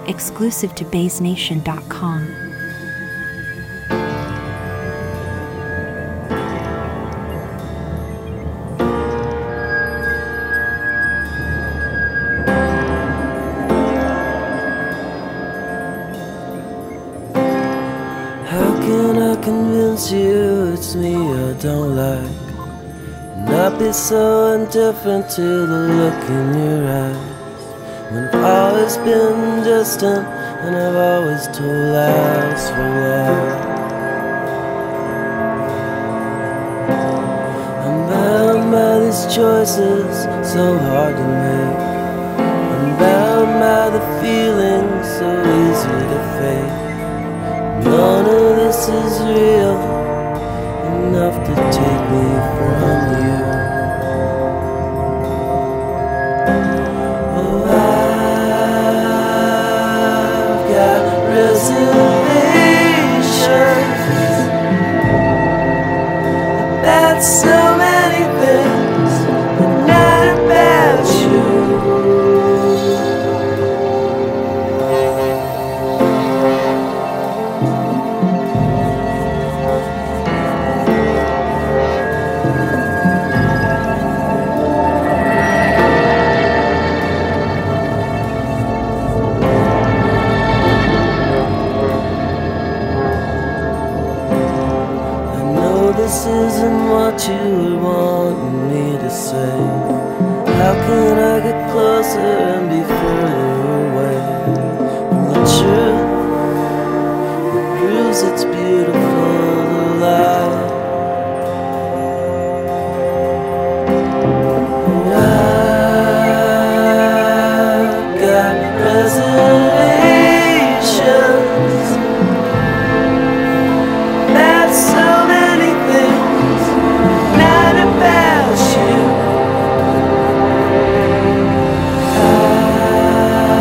exclusive to BaysNation.com. How can I convince you it's me I don't like? Not be so indifferent to the look in your eyes, when I've always been distant and I've always told lies for love. I'm bound by these choices so hard to make. I'm bound by the feelings so easy to fake. None of this is real enough to take me from you. Oh, I've got reservations about so many things, but not about you. This isn't what you were wanting me to say. How can I get closer and be further away? The truth, it proves it's beautiful to lie. I've got reservations about so many things, not about you.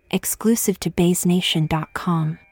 Exclusive to BaseNation.com.